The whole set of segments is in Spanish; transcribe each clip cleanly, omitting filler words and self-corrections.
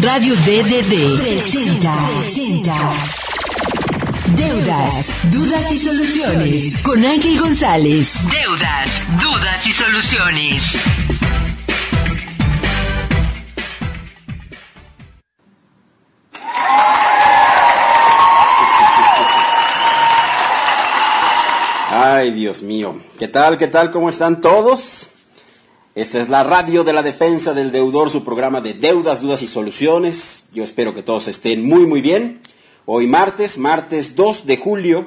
Radio DDD presenta Deudas, Dudas y Soluciones con Ángel González. Deudas, Dudas y Soluciones. Ay, Dios mío. ¿Qué tal? ¿Cómo están todos? Esta es la radio de la defensa del deudor, su programa de deudas, dudas y soluciones. Yo espero que todos estén muy bien. Hoy martes 2 de julio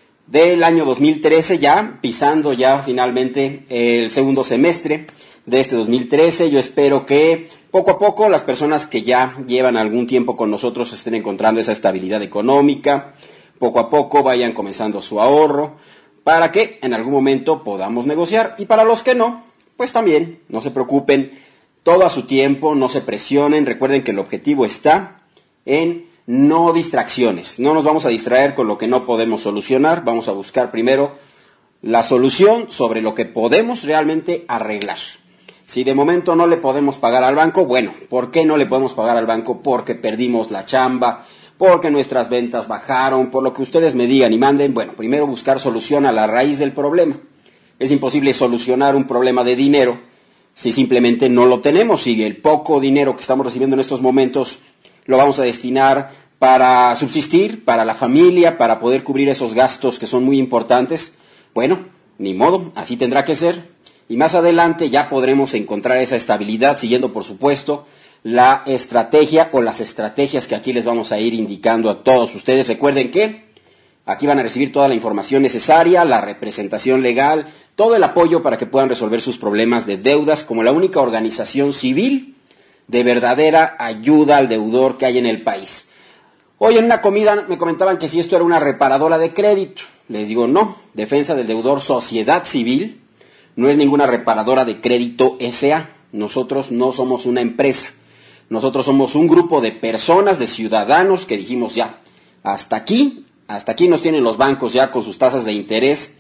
del año 2013, ya pisando ya finalmente el segundo semestre de este 2013. Yo espero que poco a poco las personas que ya llevan algún tiempo con nosotros estén encontrando esa estabilidad económica. Poco a poco vayan comenzando su ahorro para que en algún momento podamos negociar. Y para los que no, pues también, no se preocupen, todo a su tiempo, no se presionen. Recuerden que el objetivo está en no distracciones. No nos vamos a distraer con lo que no podemos solucionar. Vamos a buscar primero la solución sobre lo que podemos realmente arreglar. Si de momento no le podemos pagar al banco, bueno, ¿por qué no le podemos pagar al banco? Porque perdimos la chamba, porque nuestras ventas bajaron, por lo que ustedes me digan y manden. Bueno, primero buscar solución a la raíz del problema. Es imposible solucionar un problema de dinero si simplemente no lo tenemos. Si el poco dinero que estamos recibiendo en estos momentos lo vamos a destinar para subsistir, para la familia, para poder cubrir esos gastos que son muy importantes, bueno, ni modo, así tendrá que ser. Y más adelante ya podremos encontrar esa estabilidad siguiendo, por supuesto, la estrategia o las estrategias que aquí les vamos a ir indicando a todos ustedes. Recuerden que aquí van a recibir toda la información necesaria, la representación legal, todo el apoyo para que puedan resolver sus problemas de deudas como la única organización civil de verdadera ayuda al deudor que hay en el país. Hoy en una comida me comentaban que si esto era una reparadora de crédito. Les digo no, Defensa del Deudor Sociedad Civil no es ninguna reparadora de crédito S.A. Nosotros no somos una empresa. Nosotros somos un grupo de personas, de ciudadanos que dijimos ya, hasta aquí nos tienen los bancos ya con sus tasas de interés,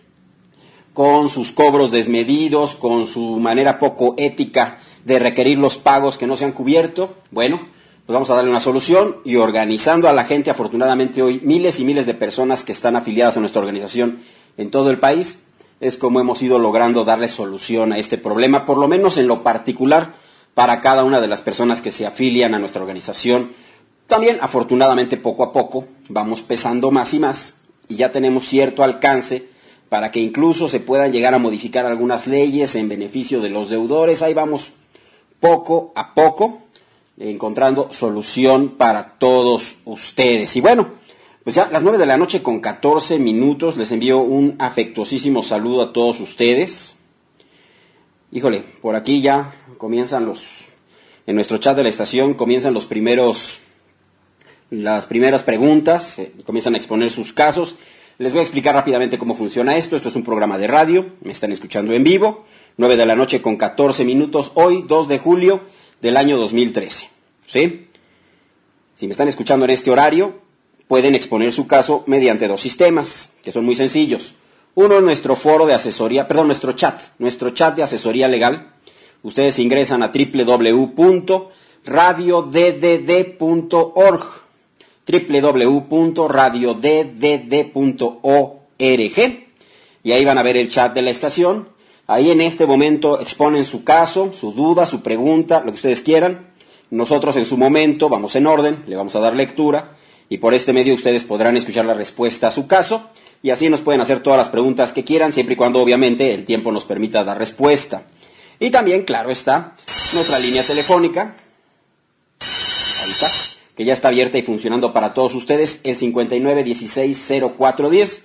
con sus cobros desmedidos, con su manera poco ética de requerir los pagos que no se han cubierto. Bueno, pues vamos a darle una solución y organizando a la gente. Afortunadamente hoy miles y miles de personas que están afiliadas a nuestra organización en todo el país, es como hemos ido logrando darle solución a este problema, por lo menos en lo particular para cada una de las personas que se afilian a nuestra organización. También, afortunadamente, poco a poco vamos pesando más y más y ya tenemos cierto alcance para que incluso se puedan llegar a modificar algunas leyes en beneficio de los deudores. Ahí vamos poco a poco encontrando solución para todos ustedes. Y bueno, pues ya las 9:14 p.m, les envío un afectuosísimo saludo a todos ustedes. Híjole, por aquí ya comienzan en nuestro chat de la estación comienzan las primeras preguntas, comienzan a exponer sus casos. Les voy a explicar rápidamente cómo funciona esto. Esto es un programa de radio, me están escuchando en vivo, 9:14 p.m, hoy 2 de julio del año 2013. ¿Sí? Si me están escuchando en este horario, pueden exponer su caso mediante dos sistemas, que son muy sencillos. Uno es nuestro foro de asesoría, nuestro chat de asesoría legal. Ustedes ingresan a www.radioddd.org, www.radioddd.org, y ahí van a ver el chat de la estación. Ahí en este momento exponen su caso, su duda, su pregunta, lo que ustedes quieran. Nosotros en su momento vamos en orden, le vamos a dar lectura y por este medio ustedes podrán escuchar la respuesta a su caso y así nos pueden hacer todas las preguntas que quieran, siempre y cuando obviamente el tiempo nos permita dar respuesta. Y también, claro está, nuestra línea telefónica, ahí está, que ya está abierta y funcionando para todos ustedes, el 5916-0410,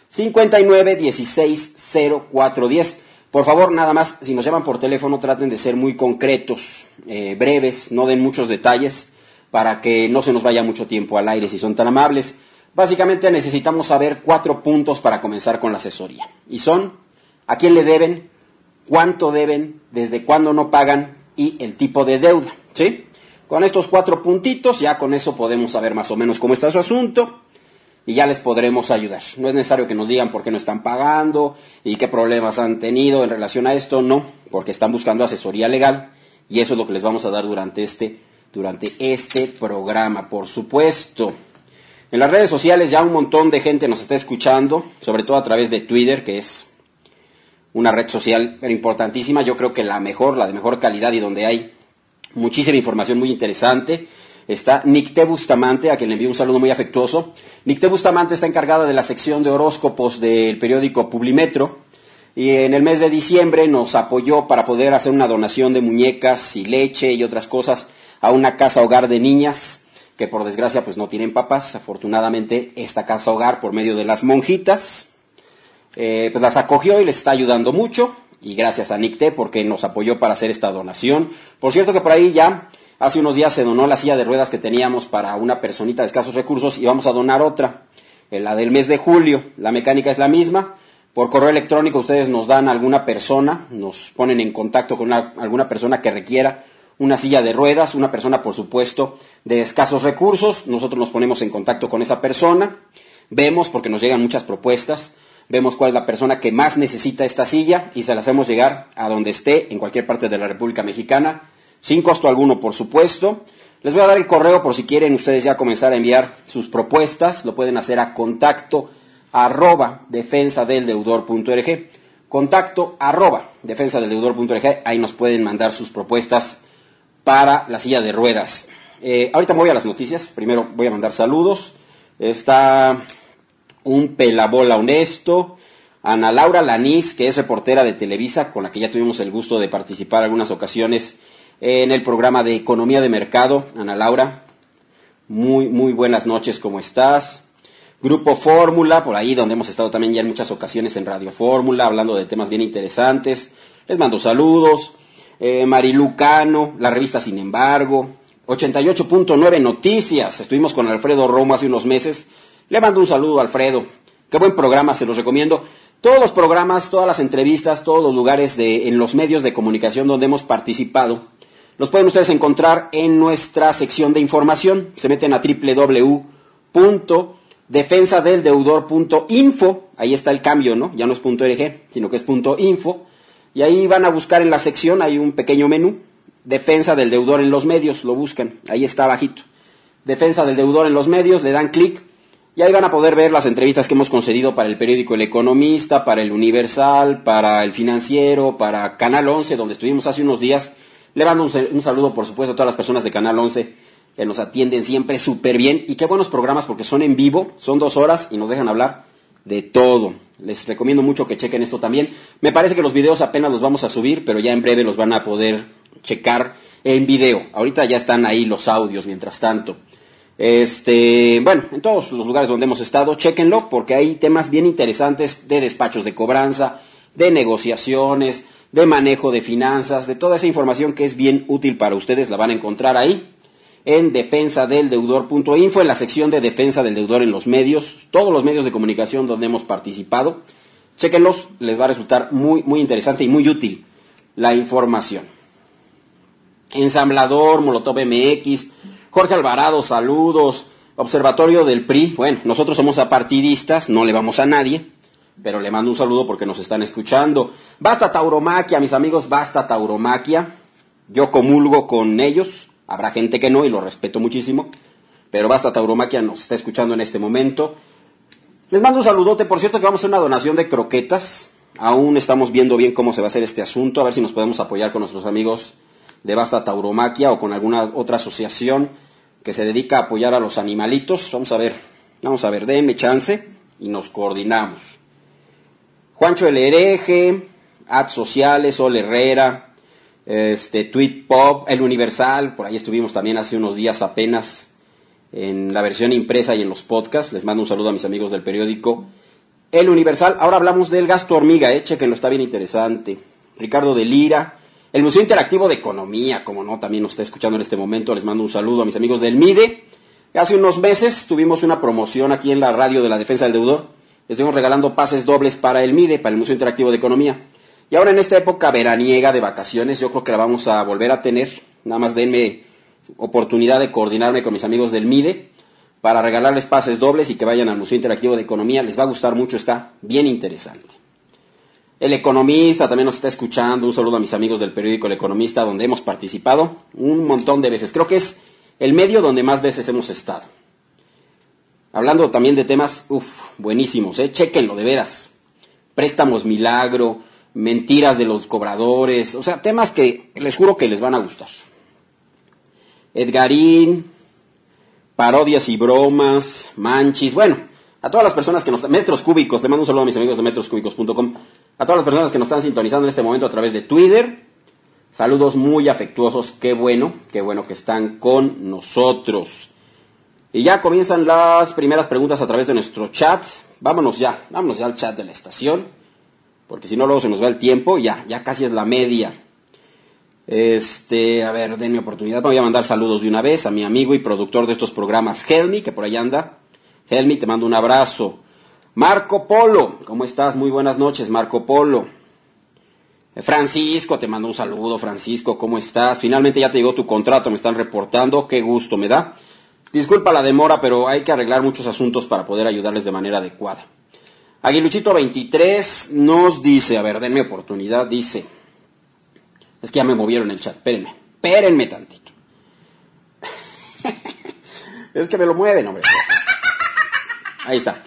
5916-0410. Por favor, nada más, si nos llaman por teléfono, traten de ser muy concretos, breves, no den muchos detalles, para que no se nos vaya mucho tiempo al aire, si son tan amables. Básicamente necesitamos saber 4 puntos para comenzar con la asesoría. Y son, ¿a quién le deben? ¿Cuánto deben? ¿Desde cuándo no pagan? Y el tipo de deuda, ¿sí? Con estos 4 puntitos, ya con eso podemos saber más o menos cómo está su asunto. Y ya les podremos ayudar. No es necesario que nos digan por qué no están pagando y qué problemas han tenido en relación a esto, no, porque están buscando asesoría legal y eso es lo que les vamos a dar durante este durante este programa, por supuesto. En las redes sociales ya un montón de gente nos está escuchando, sobre todo a través de Twitter, que es una red social importantísima, yo creo que la de mejor calidad y donde hay muchísima información muy interesante. Está Nicté Bustamante, a quien le envío un saludo muy afectuoso. Nicté Bustamante está encargada de la sección de horóscopos del periódico Publimetro y en el mes de diciembre nos apoyó para poder hacer una donación de muñecas y leche y otras cosas a una casa hogar de niñas que por desgracia pues no tienen papás. Afortunadamente esta casa hogar, por medio de las monjitas, pues las acogió y les está ayudando mucho, y gracias a Nicté porque nos apoyó para hacer esta donación. Por cierto que por ahí ya hace unos días se donó la silla de ruedas que teníamos para una personita de escasos recursos y vamos a donar otra, la del mes de julio. La mecánica es la misma. Por correo electrónico ustedes nos dan a alguna persona, nos ponen en contacto con alguna persona que requiera una silla de ruedas, una persona por supuesto de escasos recursos. Nosotros nos ponemos en contacto con esa persona, vemos, porque nos llegan muchas propuestas, vemos cuál es la persona que más necesita esta silla y se la hacemos llegar a donde esté, en cualquier parte de la República Mexicana, sin costo alguno, por supuesto. Les voy a dar el correo por si quieren ustedes ya comenzar a enviar sus propuestas. Lo pueden hacer a contacto@defensadeldeudor.org, contacto@defensadeldeudor.org. Ahí nos pueden mandar sus propuestas para la silla de ruedas. Ahorita me voy a las noticias. Primero voy a mandar saludos. Está un pelabola honesto, Ana Laura Lanís, que es reportera de Televisa, con la que ya tuvimos el gusto de participar algunas ocasiones en el programa de Economía de Mercado. Ana Laura, muy buenas noches, ¿cómo estás? Grupo Fórmula, por ahí donde hemos estado también ya en muchas ocasiones en Radio Fórmula, hablando de temas bien interesantes. Les mando saludos. Marilu Cano, la revista Sin Embargo, 88.9 Noticias. Estuvimos con Alfredo Romo hace unos meses. Le mando un saludo a Alfredo. Qué buen programa, se los recomiendo. Todos los programas, todas las entrevistas, todos los lugares en los medios de comunicación donde hemos participado, los pueden ustedes encontrar en nuestra sección de información. Se meten a www.defensadeldeudor.info. Ahí está el cambio, ¿no? Ya no es .org, sino que es .info. Y ahí van a buscar en la sección, hay un pequeño menú, Defensa del Deudor en los medios, lo buscan, ahí está abajito. Defensa del Deudor en los medios, le dan clic y ahí van a poder ver las entrevistas que hemos concedido para el periódico El Economista, para El Universal, para El Financiero, para Canal 11, donde estuvimos hace unos días. Le mando un saludo, por supuesto, a todas las personas de Canal 11 que nos atienden siempre súper bien. Y qué buenos programas, porque son en vivo, son 2 horas y nos dejan hablar de todo. Les recomiendo mucho que chequen esto también. Me parece que los videos apenas los vamos a subir, pero ya en breve los van a poder checar en video. Ahorita ya están ahí los audios, mientras tanto. Bueno, en todos los lugares donde hemos estado, chéquenlo, porque hay temas bien interesantes de despachos de cobranza, de negociaciones, de manejo de finanzas, de toda esa información que es bien útil para ustedes. La van a encontrar ahí en defensadeldeudor.info, en la sección de Defensa del Deudor en los medios, todos los medios de comunicación donde hemos participado. Chéquenlos, les va a resultar muy interesante y muy útil la información. Ensamblador, Molotov MX, Jorge Alvarado, saludos. Observatorio del PRI, bueno, nosotros somos apartidistas, no le vamos a nadie, pero le mando un saludo porque nos están escuchando. Basta Tauromaquia, mis amigos, basta Tauromaquia. Yo comulgo con ellos. Habrá gente que no y lo respeto muchísimo, pero Basta Tauromaquia nos está escuchando en este momento. Les mando un saludote. Por cierto que vamos a hacer una donación de croquetas. Aún estamos viendo bien cómo se va a hacer este asunto, a ver si nos podemos apoyar con nuestros amigos de Basta Tauromaquia o con alguna otra asociación que se dedica a apoyar a los animalitos. Vamos a ver, denme chance y nos coordinamos. Juancho el Hereje, Ad Sociales, Sol Herrera, Tweet Pop, El Universal, por ahí estuvimos también hace unos días apenas en la versión impresa y en los podcasts. Les mando un saludo a mis amigos del periódico El Universal. Ahora hablamos del gasto hormiga, chequenlo, está bien interesante. Ricardo de Lira, el Museo Interactivo de Economía, como no, también nos está escuchando en este momento. Les mando un saludo a mis amigos del MIDE. Hace unos meses tuvimos una promoción aquí en la radio de la Defensa del Deudor. Estuvimos regalando pases dobles para el MIDE, para el Museo Interactivo de Economía. Y ahora en esta época veraniega de vacaciones, yo creo que la vamos a volver a tener. Nada más denme oportunidad de coordinarme con mis amigos del MIDE para regalarles pases dobles y que vayan al Museo Interactivo de Economía. Les va a gustar mucho, está bien interesante. El Economista también nos está escuchando. Un saludo a mis amigos del periódico El Economista, donde hemos participado un montón de veces. Creo que es el medio donde más veces hemos estado. Hablando también de temas, buenísimos, chéquenlo, de veras. Préstamos milagro, mentiras de los cobradores, o sea, temas que les juro que les van a gustar. Edgarín, parodias y bromas, manchis, bueno, a todas las personas que nos... Metros Cúbicos, le mando un saludo a mis amigos de metroscúbicos.com, a todas las personas que nos están sintonizando en este momento a través de Twitter, saludos muy afectuosos, qué bueno que están con nosotros. Y ya comienzan las primeras preguntas a través de nuestro chat. Vámonos ya al chat de la estación, porque si no luego se nos va el tiempo, ya casi es la media. A ver, denme oportunidad, voy a mandar saludos de una vez a mi amigo y productor de estos programas, Helmi, que por ahí anda. Helmi, te mando un abrazo. Marco Polo, ¿cómo estás? Muy buenas noches, Marco Polo. Francisco, te mando un saludo, Francisco, ¿cómo estás? Finalmente ya te llegó tu contrato, me están reportando, qué gusto me da. Disculpa la demora, pero hay que arreglar muchos asuntos para poder ayudarles de manera adecuada. Aguiluchito 23 nos dice, a ver, denme oportunidad, dice, es que ya me movieron el chat, espérenme tantito. Es que me lo mueven, hombre. Ahí está.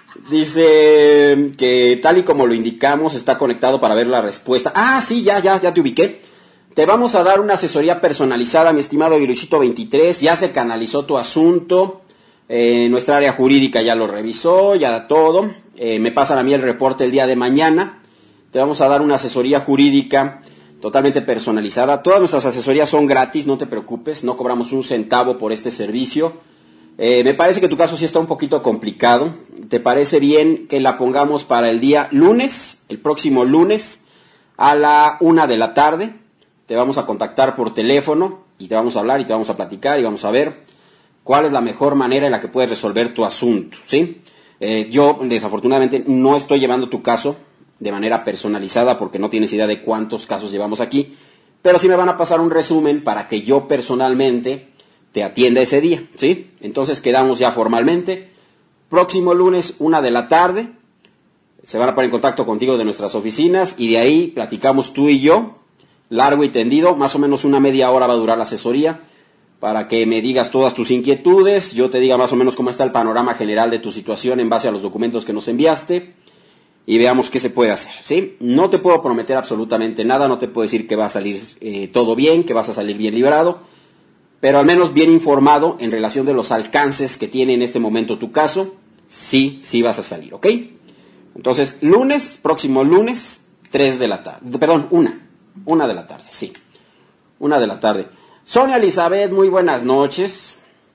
Dice que tal y como lo indicamos, está conectado para ver la respuesta. Ah, sí, ya te ubiqué. Te vamos a dar una asesoría personalizada, mi estimado Aguiluchito 23. Ya se canalizó tu asunto. Nuestra área jurídica ya lo revisó, ya todo. Me pasan a mí el reporte el día de mañana. Te vamos a dar una asesoría jurídica totalmente personalizada. Todas nuestras asesorías son gratis, no te preocupes. No cobramos un centavo por este servicio. Me parece que tu caso sí está un poquito complicado. ¿Te parece bien que la pongamos para el día lunes, el próximo lunes, a la 1 de la tarde? Te vamos a contactar por teléfono y te vamos a hablar y te vamos a platicar y vamos a ver cuál es la mejor manera en la que puedes resolver tu asunto, ¿sí? Yo, desafortunadamente, no estoy llevando tu caso de manera personalizada porque no tienes idea de cuántos casos llevamos aquí, pero sí me van a pasar un resumen para que yo personalmente te atienda ese día, ¿sí? Entonces quedamos ya formalmente. Próximo lunes, 1 de la tarde, se van a poner en contacto contigo de nuestras oficinas y de ahí platicamos tú y yo, largo y tendido, más o menos una media hora va a durar la asesoría, para que me digas todas tus inquietudes, yo te diga más o menos cómo está el panorama general de tu situación en base a los documentos que nos enviaste, y veamos qué se puede hacer, ¿sí? No te puedo prometer absolutamente nada, no te puedo decir que va a salir todo bien, que vas a salir bien librado, pero al menos bien informado en relación de los alcances que tiene en este momento tu caso, sí vas a salir, ¿ok? Entonces, próximo lunes, 3 de la tarde, perdón, 1 de la tarde, sí. 1 de la tarde. Sonia Elizabeth, muy buenas noches.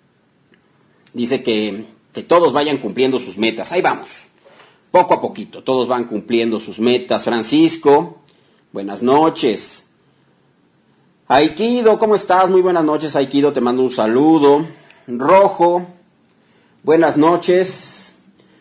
Dice que todos vayan cumpliendo sus metas. Ahí vamos. Poco a poquito, todos van cumpliendo sus metas. Francisco, buenas noches. Aikido, ¿cómo estás? Muy buenas noches, Aikido, te mando un saludo. Rojo, buenas noches.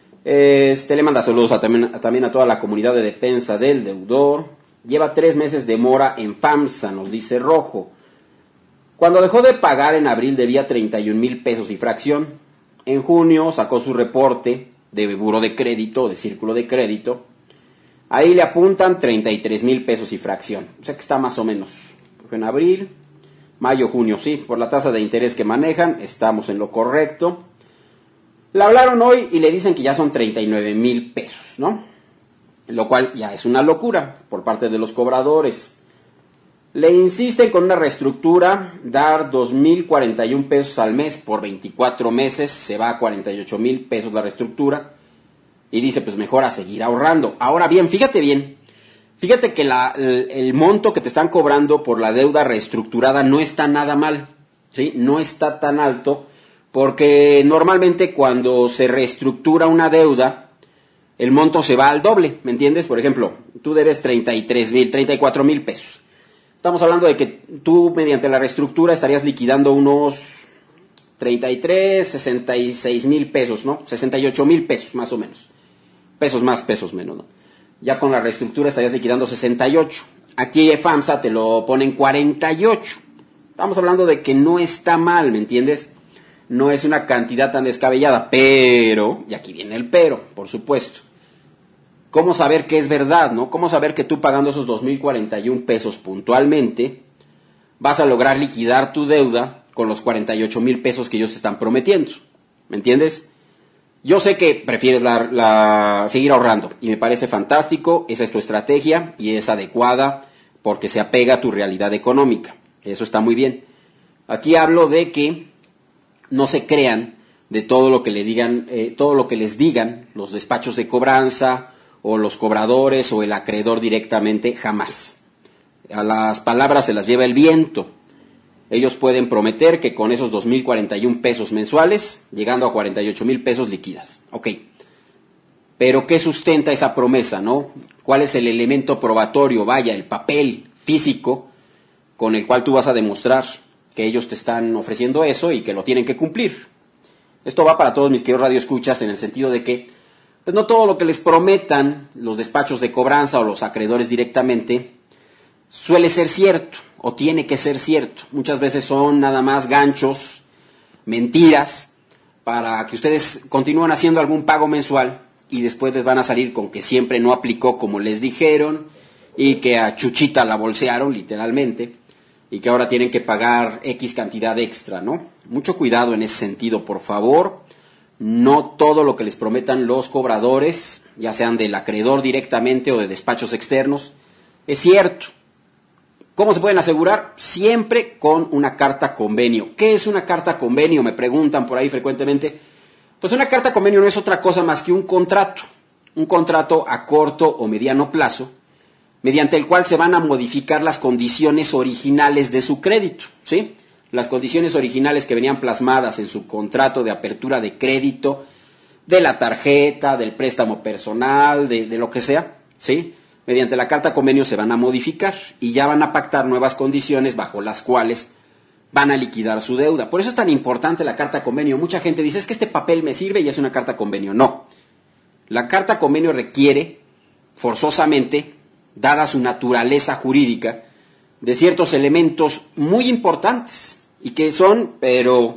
Le manda saludos también a toda la comunidad de defensa del deudor. Lleva 3 meses de mora en FAMSA, nos dice Rojo. Cuando dejó de pagar en abril debía 31,000 pesos y fracción. En junio sacó su reporte de buro de crédito, de círculo de crédito. Ahí le apuntan 33,000 pesos y fracción. O sea que está más o menos. En abril, mayo, junio, sí, por la tasa de interés que manejan, estamos en lo correcto. Le hablaron hoy y le dicen que ya son 39,000 pesos, ¿no? Lo cual ya es una locura por parte de los cobradores. Le insisten con una reestructura, dar 2,041 pesos al mes por 24 meses, se va a 48,000 pesos la reestructura, y dice, pues mejor a seguir ahorrando. Ahora bien, fíjate que el monto que te están cobrando por la deuda reestructurada no está nada mal, ¿sí? No está tan alto, porque normalmente cuando se reestructura una deuda, el monto se va al doble, ¿me entiendes? Por ejemplo, tú debes 34,000 pesos. Estamos hablando de que tú, mediante la reestructura, estarías liquidando unos 66,000 pesos, ¿no? 68,000 pesos, más o menos. Pesos más, pesos menos, ¿no? Ya con la reestructura estarías liquidando 68. Aquí FAMSA te lo pone en 48. Estamos hablando de que no está mal, ¿me entiendes? No es una cantidad tan descabellada, pero, y aquí viene el pero, por supuesto. ¿Cómo saber que es verdad, no? ¿Cómo saber que tú pagando esos 2,041 pesos puntualmente vas a lograr liquidar tu deuda con los 48,000 pesos que ellos te están prometiendo. ¿Me entiendes? Yo sé que prefieres seguir ahorrando y me parece fantástico, esa es tu estrategia y es adecuada porque se apega a tu realidad económica. Eso está muy bien. Aquí hablo de que no se crean de todo lo que les digan los despachos de cobranza o los cobradores o el acreedor directamente, jamás. A las palabras se las lleva el viento. Ellos pueden prometer que con esos 2,041 pesos mensuales, llegando a 48,000 pesos liquidas. Ok. Pero ¿qué sustenta esa promesa, no? ¿Cuál es el elemento probatorio? Vaya, el papel físico con el cual tú vas a demostrar que ellos te están ofreciendo eso y que lo tienen que cumplir. Esto va para todos mis queridos radioescuchas en el sentido de que pues no todo lo que les prometan los despachos de cobranza o los acreedores directamente suele ser cierto o tiene que ser cierto. Muchas veces son nada más ganchos, mentiras, para que ustedes continúen haciendo algún pago mensual y después les van a salir con que siempre no aplicó como les dijeron y que a Chuchita la bolsearon literalmente y que ahora tienen que pagar X cantidad extra, ¿no? Mucho cuidado en ese sentido, por favor. No todo lo que les prometan los cobradores, ya sean del acreedor directamente o de despachos externos, es cierto. ¿Cómo se pueden asegurar? Siempre con una carta convenio. ¿Qué es una carta convenio? Me preguntan por ahí frecuentemente. Pues una carta convenio no es otra cosa más que un contrato a corto o mediano plazo, mediante el cual se van a modificar las condiciones originales de su crédito, ¿sí? Las condiciones originales que venían plasmadas en su contrato de apertura de crédito, de la tarjeta, del préstamo personal, de lo que sea, ¿sí? Mediante la carta convenio se van a modificar y ya van a pactar nuevas condiciones bajo las cuales van a liquidar su deuda. Por eso es tan importante la carta convenio. Mucha gente dice, es que este papel me sirve y es una carta convenio. No. La carta convenio requiere, forzosamente, dada su naturaleza jurídica, de ciertos elementos muy importantes y que son, pero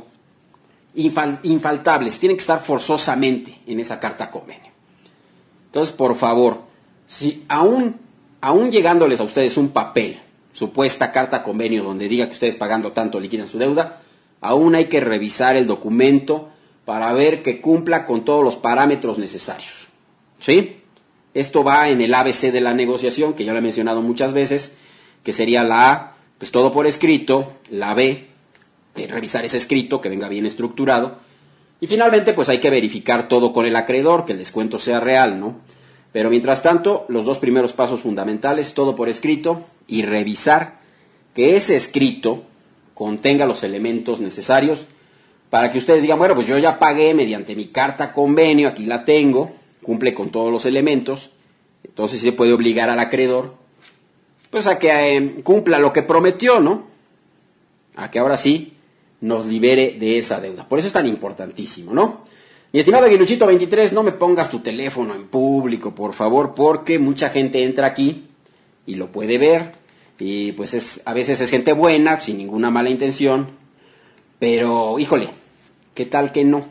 infaltables. Tienen que estar forzosamente en esa carta convenio. Entonces, por favor, si aún llegándoles a ustedes un papel, supuesta carta convenio donde diga que ustedes pagando tanto liquidan su deuda, aún hay que revisar el documento para ver que cumpla con todos los parámetros necesarios. ¿Sí? Esto va en el ABC de la negociación, que ya lo he mencionado muchas veces, que sería la A, pues todo por escrito, la B, revisar ese escrito, que venga bien estructurado, y finalmente pues hay que verificar todo con el acreedor, que el descuento sea real, ¿no? Pero mientras tanto, los dos primeros pasos fundamentales, todo por escrito y revisar que ese escrito contenga los elementos necesarios para que ustedes digan, bueno, pues yo ya pagué mediante mi carta convenio, aquí la tengo, cumple con todos los elementos, entonces se puede obligar al acreedor pues a que cumpla lo que prometió, ¿no? A que ahora sí nos libere de esa deuda. Por eso es tan importantísimo, ¿no? Mi estimado Aguiluchito 23, no me pongas tu teléfono en público, por favor, porque mucha gente entra aquí y lo puede ver, y pues a veces es gente buena, sin ninguna mala intención, pero, híjole, ¿qué tal que no?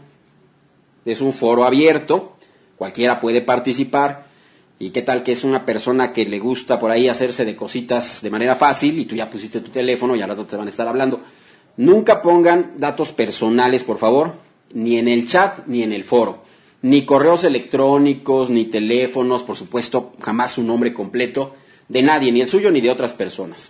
Es un foro abierto, cualquiera puede participar, y qué tal que es una persona que le gusta por ahí hacerse de cositas de manera fácil, y tú ya pusiste tu teléfono y al rato te van a estar hablando. Nunca pongan datos personales, por favor, ni en el chat ni en el foro, ni correos electrónicos, ni teléfonos, por supuesto, jamás su nombre completo de nadie, ni el suyo ni de otras personas.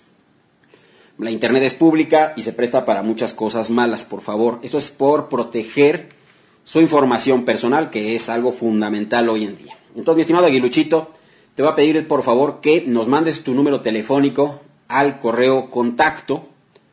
La internet es pública y se presta para muchas cosas malas, por favor. Esto es por proteger su información personal, que es algo fundamental hoy en día. Entonces, mi estimado Aguiluchito, te voy a pedir, por favor, que nos mandes tu número telefónico al correo contacto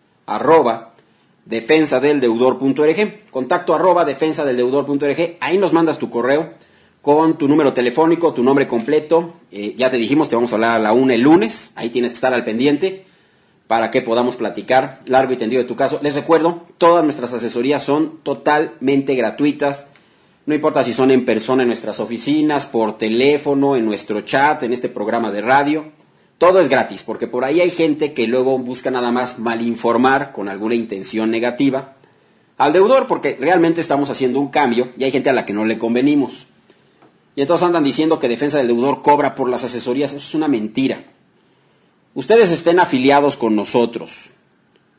@defensadeldeudor.org, contacto @defensadeldeudor.org. Ahí nos mandas tu correo con tu número telefónico, tu nombre completo. Ya te dijimos, te vamos a hablar a la 1 el lunes. Ahí tienes que estar al pendiente para que podamos platicar largo y tendido de tu caso. Les recuerdo, todas nuestras asesorías son totalmente gratuitas. No importa si son en persona en nuestras oficinas, por teléfono, en nuestro chat, en este programa de radio. Todo es gratis, porque por ahí hay gente que luego busca nada más malinformar con alguna intención negativa al deudor, porque realmente estamos haciendo un cambio y hay gente a la que no le convenimos. Y entonces andan diciendo que Defensa del Deudor cobra por las asesorías. Eso es una mentira. Ustedes estén afiliados con nosotros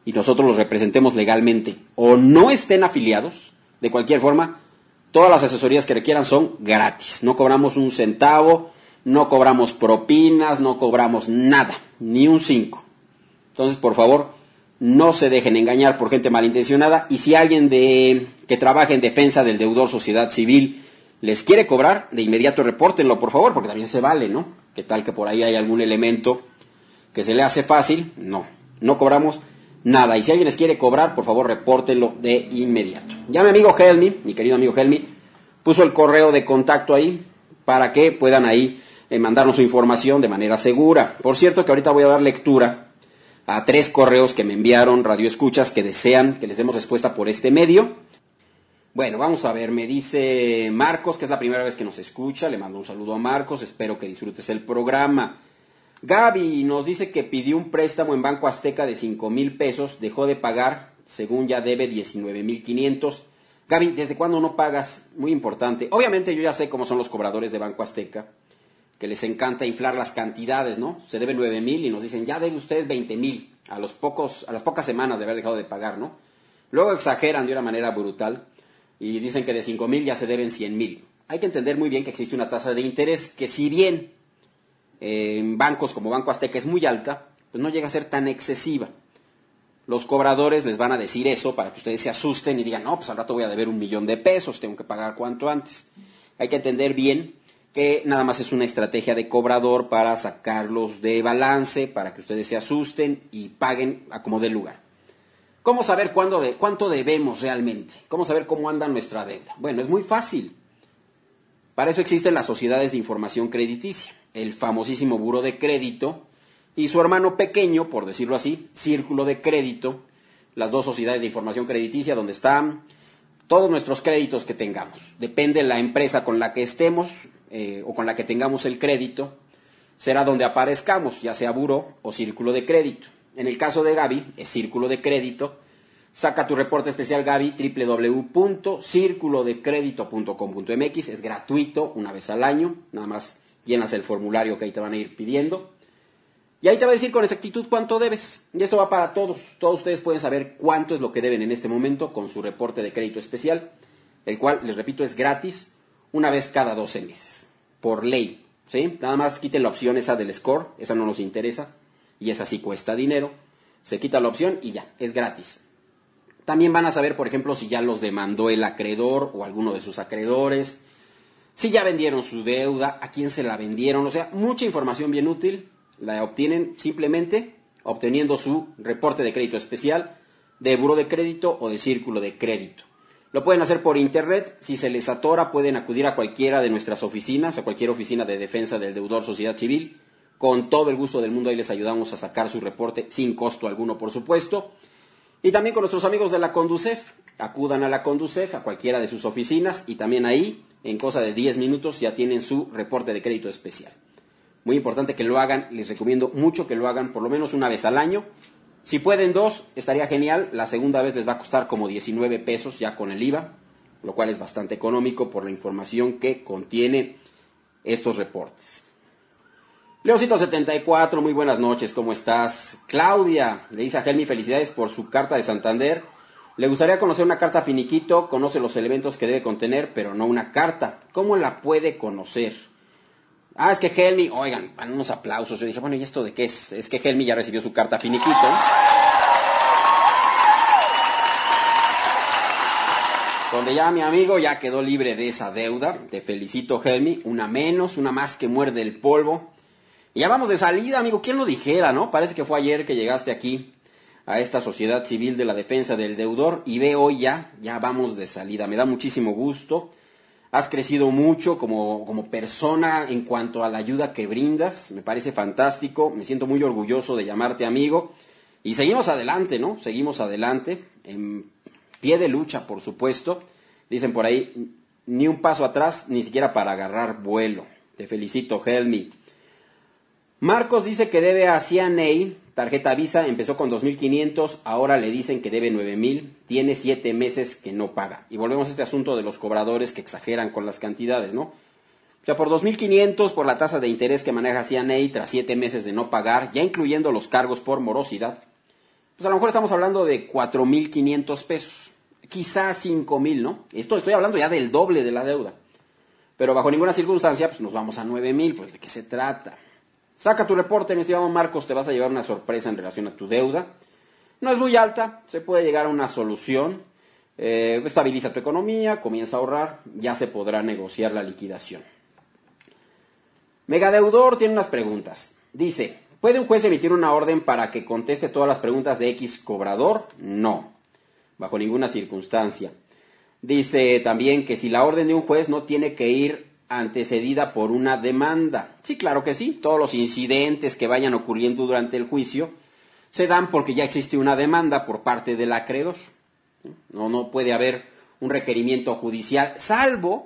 y nosotros los representemos legalmente o no estén afiliados, de cualquier forma, todas las asesorías que requieran son gratis. No cobramos un centavo, no cobramos propinas, no cobramos nada, ni un 5. Entonces, por favor, no se dejen engañar por gente malintencionada, y si alguien que trabaja en defensa del deudor sociedad civil les quiere cobrar, de inmediato repórtenlo, por favor, porque también se vale, ¿no? ¿Qué tal que por ahí hay algún elemento que se le hace fácil? No cobramos nada. Y si alguien les quiere cobrar, por favor, repórtenlo de inmediato. Ya mi amigo Helmi, mi querido amigo Helmi, puso el correo de contacto ahí para que puedan ahí mandarnos su información de manera segura. Por cierto, que ahorita voy a dar lectura a 3 correos que me enviaron radioescuchas que desean que les demos respuesta por este medio. Bueno, vamos a ver, me dice Marcos, que es la primera vez que nos escucha. Le mando un saludo a Marcos, espero que disfrutes el programa. Gaby nos dice que pidió un préstamo en Banco Azteca de 5,000 pesos, dejó de pagar, según ya debe 19,500. Gaby, ¿desde cuándo no pagas? Muy importante. Obviamente yo ya sé cómo son los cobradores de Banco Azteca, que les encanta inflar las cantidades, ¿no? Se debe 9,000 y nos dicen, ya debe usted 20,000 a las pocas semanas de haber dejado de pagar, ¿no? Luego exageran de una manera brutal y dicen que de 5,000 ya se deben 100,000. Hay que entender muy bien que existe una tasa de interés que, si bien en bancos como Banco Azteca es muy alta, pues no llega a ser tan excesiva. Los cobradores les van a decir eso para que ustedes se asusten y digan, no, pues al rato voy a deber 1,000,000 de pesos, tengo que pagar cuanto antes. Hay que entender bien que nada más es una estrategia de cobrador para sacarlos de balance, para que ustedes se asusten y paguen a como dé lugar. ¿Cómo saber cuánto debemos realmente? ¿Cómo saber cómo anda nuestra deuda? Bueno, es muy fácil. Para eso existen las sociedades de información crediticia, el famosísimo Buró de Crédito y su hermano pequeño, por decirlo así, Círculo de Crédito, las 2 sociedades de información crediticia donde están todos nuestros créditos que tengamos. Depende de la empresa con la que estemos o con la que tengamos el crédito, será donde aparezcamos, ya sea Buró o Círculo de Crédito. En el caso de Gaby, es Círculo de Crédito. Saca tu reporte especial, Gaby, www.circulodecredito.com.mx. Es gratuito, una vez al año. Nada más llenas el formulario que ahí te van a ir pidiendo. Y ahí te va a decir con exactitud cuánto debes. Y esto va para todos. Todos ustedes pueden saber cuánto es lo que deben en este momento con su reporte de crédito especial, el cual, les repito, es gratis una vez cada 12 meses. Por ley, ¿sí? Nada más quiten la opción esa del score. Esa no nos interesa. Y esa sí cuesta dinero. Se quita la opción y ya, es gratis. También van a saber, por ejemplo, si ya los demandó el acreedor o alguno de sus acreedores, si ya vendieron su deuda, a quién se la vendieron. O sea, mucha información bien útil la obtienen simplemente obteniendo su reporte de crédito especial de Buró de Crédito o de Círculo de Crédito. Lo pueden hacer por internet. Si se les atora, pueden acudir a cualquiera de nuestras oficinas, a cualquier oficina de defensa del deudor sociedad civil. Con todo el gusto del mundo ahí les ayudamos a sacar su reporte sin costo alguno, por supuesto. Y también con nuestros amigos de la Conducef. Acudan a la Conducef, a cualquiera de sus oficinas, y también ahí, en cosa de 10 minutos, ya tienen su reporte de crédito especial. Muy importante que lo hagan, les recomiendo mucho que lo hagan por lo menos una vez al año. Si pueden 2, estaría genial. La segunda vez les va a costar como 19 pesos ya con el IVA, lo cual es bastante económico por la información que contiene estos reportes. Leocito74, muy buenas noches, ¿cómo estás? Claudia, le dice a Helmi, felicidades por su carta de Santander. Le gustaría conocer una carta finiquito, conoce los elementos que debe contener, pero no una carta. ¿Cómo la puede conocer? Es que Helmi, oigan, van unos aplausos. Yo dije, bueno, ¿y esto de qué es? Es que Helmi ya recibió su carta finiquito. Donde ya mi amigo ya quedó libre de esa deuda. Te felicito, Helmi. Una menos, una más que muerde el polvo. Y ya vamos de salida, amigo. ¿Quién lo dijera, no? Parece que fue ayer que llegaste aquí a esta sociedad civil de la defensa del deudor. Y ve hoy ya vamos de salida. Me da muchísimo gusto. Has crecido mucho como persona en cuanto a la ayuda que brindas. Me parece fantástico. Me siento muy orgulloso de llamarte amigo. Y seguimos adelante, ¿no? Seguimos adelante. En pie de lucha, por supuesto. Dicen por ahí, ni un paso atrás, ni siquiera para agarrar vuelo. Te felicito, Helmi. Marcos dice que debe a CNA, tarjeta Visa, empezó con 2,500, ahora le dicen que debe 9,000, tiene 7 meses que no paga. Y volvemos a este asunto de los cobradores que exageran con las cantidades, ¿no? O sea, por 2,500, por la tasa de interés que maneja CNA tras 7 meses de no pagar, ya incluyendo los cargos por morosidad, pues a lo mejor estamos hablando de 4,500 pesos, quizás 5,000, ¿no? Estoy hablando ya del doble de la deuda. Pero bajo ninguna circunstancia, pues nos vamos a 9,000, pues ¿de qué se trata? Saca tu reporte, mi estimado Marcos, te vas a llevar una sorpresa en relación a tu deuda. No es muy alta, se puede llegar a una solución, estabiliza tu economía, comienza a ahorrar, ya se podrá negociar la liquidación. Megadeudor tiene unas preguntas. Dice, ¿puede un juez emitir una orden para que conteste todas las preguntas de X cobrador? No, bajo ninguna circunstancia. Dice también que si la orden de un juez no tiene que ir antecedida por una demanda. Sí, claro que sí. Todos los incidentes que vayan ocurriendo durante el juicio se dan porque ya existe una demanda por parte del acreedor. No puede haber un requerimiento judicial, salvo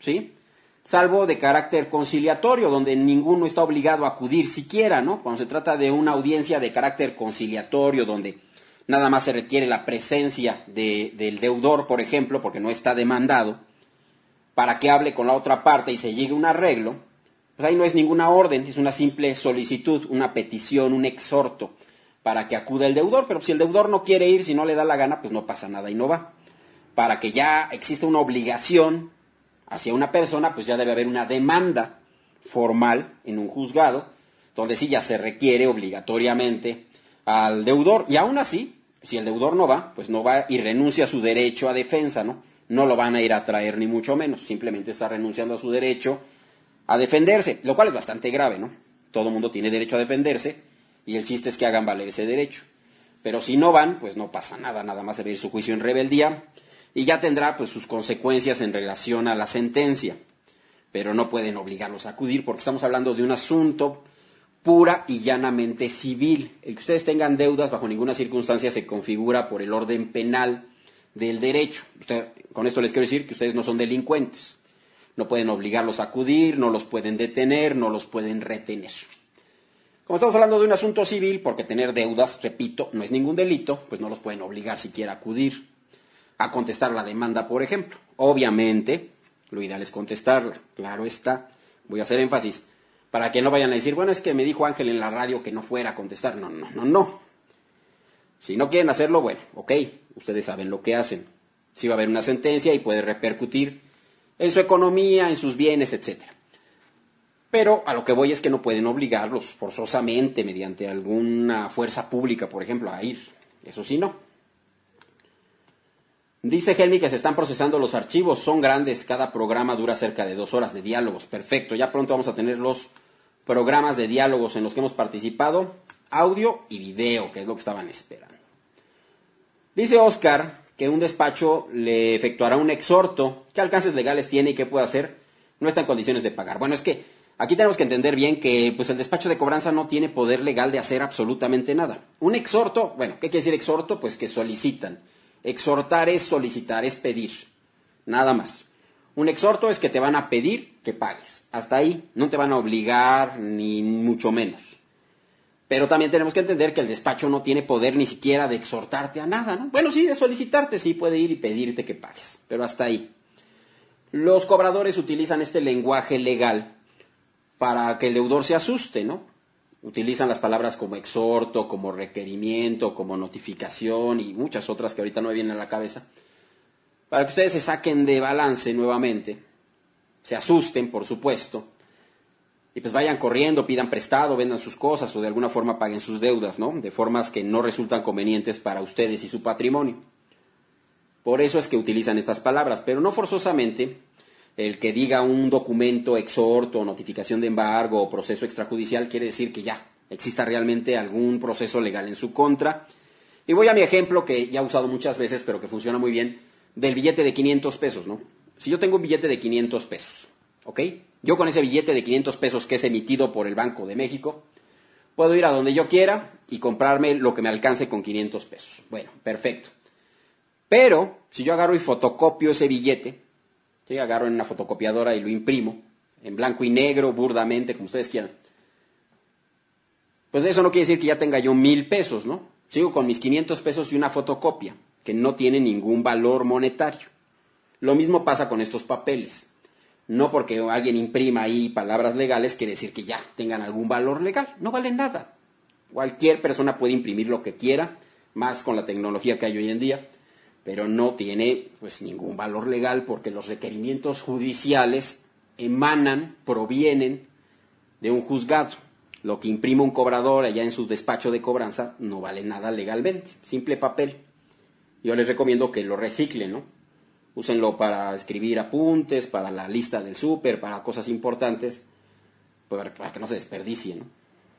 de carácter conciliatorio, donde ninguno está obligado a acudir siquiera, ¿no? Cuando se trata de una audiencia de carácter conciliatorio, donde nada más se requiere la presencia del deudor, por ejemplo, porque no está demandado, para que hable con la otra parte y se llegue a un arreglo, pues ahí no es ninguna orden, es una simple solicitud, una petición, un exhorto, para que acuda el deudor. Pero si el deudor no quiere ir, si no le da la gana, pues no pasa nada y no va. Para que ya exista una obligación hacia una persona, pues ya debe haber una demanda formal en un juzgado, donde sí ya se requiere obligatoriamente al deudor. Y aún así, si el deudor no va, pues no va y renuncia a su derecho a defensa, ¿no? No lo van a ir a traer ni mucho menos, simplemente está renunciando a su derecho a defenderse, lo cual es bastante grave, ¿no? Todo mundo tiene derecho a defenderse y el chiste es que hagan valer ese derecho. Pero si no van, pues no pasa nada, nada más se va a ir su juicio en rebeldía y ya tendrá pues sus consecuencias en relación a la sentencia. Pero no pueden obligarlos a acudir porque estamos hablando de un asunto pura y llanamente civil. El que ustedes tengan deudas bajo ninguna circunstancia se configura por el orden penal del derecho. Con esto les quiero decir que ustedes no son delincuentes. No pueden obligarlos a acudir, no los pueden detener, no los pueden retener. Como estamos hablando de un asunto civil, porque tener deudas, repito, no es ningún delito, pues no los pueden obligar siquiera a acudir a contestar la demanda, por ejemplo. Obviamente, lo ideal es contestarla, claro está. Voy a hacer énfasis para que no vayan a decir, bueno, es que me dijo Ángel en la radio que no fuera a contestar. No. Si no quieren hacerlo, bueno, ok, ustedes saben lo que hacen. Sí va a haber una sentencia y puede repercutir en su economía, en sus bienes, etc. Pero a lo que voy es que no pueden obligarlos forzosamente mediante alguna fuerza pública, por ejemplo, a ir. Eso sí, no. Dice Helmi que se están procesando los archivos, son grandes, cada programa dura cerca de 2 horas de diálogos. Perfecto, ya pronto vamos a tener los programas de diálogos en los que hemos participado, audio y video, que es lo que estaban esperando. Dice Oscar que un despacho le efectuará un exhorto. ¿Qué alcances legales tiene y qué puede hacer? No está en condiciones de pagar. Bueno, es que aquí tenemos que entender bien que pues, el despacho de cobranza no tiene poder legal de hacer absolutamente nada. Un exhorto, bueno, ¿qué quiere decir exhorto? Pues que solicitan. Exhortar es solicitar, es pedir. Nada más. Un exhorto es que te van a pedir que pagues. Hasta ahí no te van a obligar ni mucho menos. Pero también tenemos que entender que el despacho no tiene poder ni siquiera de exhortarte a nada, ¿no? Bueno, sí, de solicitarte, sí puede ir y pedirte que pagues, pero hasta ahí. Los cobradores utilizan este lenguaje legal para que el deudor se asuste, ¿no? Utilizan las palabras como exhorto, como requerimiento, como notificación y muchas otras que ahorita no me vienen a la cabeza, para que ustedes se saquen de balance nuevamente, se asusten, por supuesto, y pues vayan corriendo, pidan prestado, vendan sus cosas o de alguna forma paguen sus deudas, ¿no? De formas que no resultan convenientes para ustedes y su patrimonio. Por eso es que utilizan estas palabras, pero no forzosamente el que diga un documento, exhorto, notificación de embargo o proceso extrajudicial quiere decir que ya exista realmente algún proceso legal en su contra. Y voy a mi ejemplo que ya he usado muchas veces, pero que funciona muy bien, del billete de 500 pesos, ¿no? Si yo tengo un billete de 500 pesos, ¿ok? Yo con ese billete de 500 pesos que es emitido por el Banco de México, puedo ir a donde yo quiera y comprarme lo que me alcance con 500 pesos. Bueno, perfecto. Pero, si yo agarro y fotocopio ese billete, ¿sí? Agarro en una fotocopiadora y lo imprimo, en blanco y negro, burdamente, como ustedes quieran, pues eso no quiere decir que ya tenga yo 1,000 pesos, ¿no? Sigo con mis 500 pesos y una fotocopia, que no tiene ningún valor monetario. Lo mismo pasa con estos papeles. No porque alguien imprima ahí palabras legales quiere decir que ya tengan algún valor legal. No valen nada. Cualquier persona puede imprimir lo que quiera, más con la tecnología que hay hoy en día, pero no tiene pues ningún valor legal porque los requerimientos judiciales provienen de un juzgado. Lo que imprime un cobrador allá en su despacho de cobranza no vale nada legalmente, simple papel. Yo les recomiendo que lo reciclen, ¿no? Úsenlo para escribir apuntes, para la lista del súper, para cosas importantes, para que no se desperdicie, ¿no?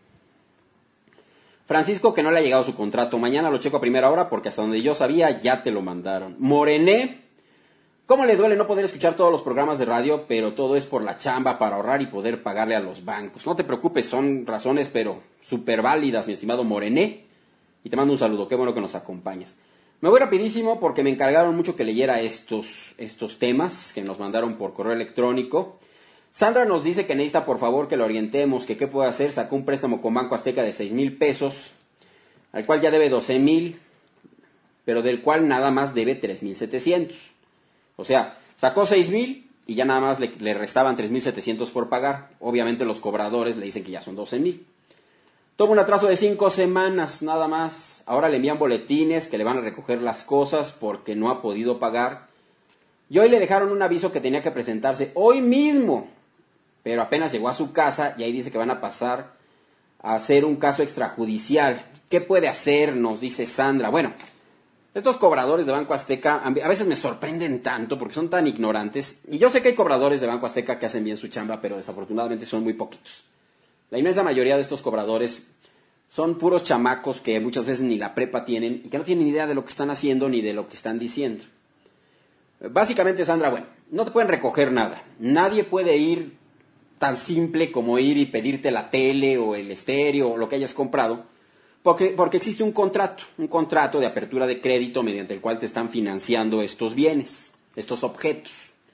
Francisco, que no le ha llegado su contrato. Mañana lo checo a primera hora porque hasta donde yo sabía ya te lo mandaron. Morené, ¿cómo le duele no poder escuchar todos los programas de radio? Pero todo es por la chamba, para ahorrar y poder pagarle a los bancos. No te preocupes, son razones pero súper válidas, mi estimado Morené. Y te mando un saludo, qué bueno que nos acompañas. Me voy rapidísimo porque me encargaron mucho que leyera estos temas que nos mandaron por correo electrónico. Sandra nos dice que necesita por favor que lo orientemos, que qué puede hacer. Sacó un préstamo con Banco Azteca de 6,000 pesos, al cual ya debe 12,000, pero del cual nada más debe 3,700. O sea, sacó 6,000 y ya nada más le restaban 3,700 por pagar. Obviamente los cobradores le dicen que ya son 12,000. Toma un atraso de 5 semanas, nada más. Ahora le envían boletines que le van a recoger las cosas porque no ha podido pagar. Y hoy le dejaron un aviso que tenía que presentarse hoy mismo, pero apenas llegó a su casa y ahí dice que van a pasar a hacer un caso extrajudicial. ¿Qué puede hacer? Nos dice Sandra. Bueno, estos cobradores de Banco Azteca a veces me sorprenden tanto porque son tan ignorantes. Y yo sé que hay cobradores de Banco Azteca que hacen bien su chamba, pero desafortunadamente son muy poquitos. La inmensa mayoría de estos cobradores son puros chamacos que muchas veces ni la prepa tienen y que no tienen idea de lo que están haciendo ni de lo que están diciendo. Básicamente, Sandra, bueno, no te pueden recoger nada. Nadie puede ir tan simple como ir y pedirte la tele o el estéreo o lo que hayas comprado, porque existe un contrato de apertura de crédito mediante el cual te están financiando estos bienes, estos objetos.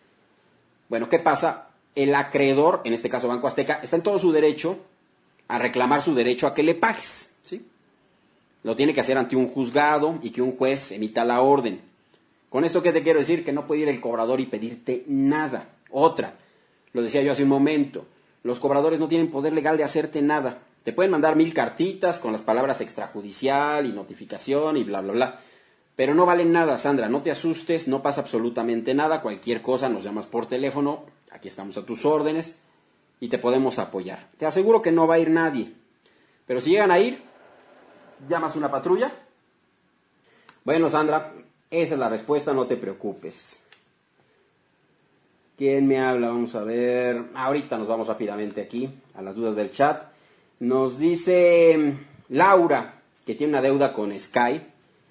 Bueno, ¿qué pasa? El acreedor, en este caso Banco Azteca, está en todo su derecho a reclamar su derecho a que le pagues, ¿sí? Lo tiene que hacer ante un juzgado y que un juez emita la orden. Con esto, ¿qué te quiero decir? Que no puede ir el cobrador y pedirte nada. Otra, lo decía yo hace un momento, los cobradores no tienen poder legal de hacerte nada. Te pueden mandar 1000 cartitas con las palabras extrajudicial y notificación y bla, bla, bla. Pero no valen nada, Sandra, no te asustes, no pasa absolutamente nada. Cualquier cosa nos llamas por teléfono, aquí estamos a tus órdenes y te podemos apoyar. Te aseguro que no va a ir nadie. Pero si llegan a ir, llamas una patrulla. Bueno, Sandra, esa es la respuesta, no te preocupes. ¿Quién me habla? Vamos a ver. Ahorita nos vamos rápidamente aquí a las dudas del chat. Nos dice Laura, que tiene una deuda con Sky.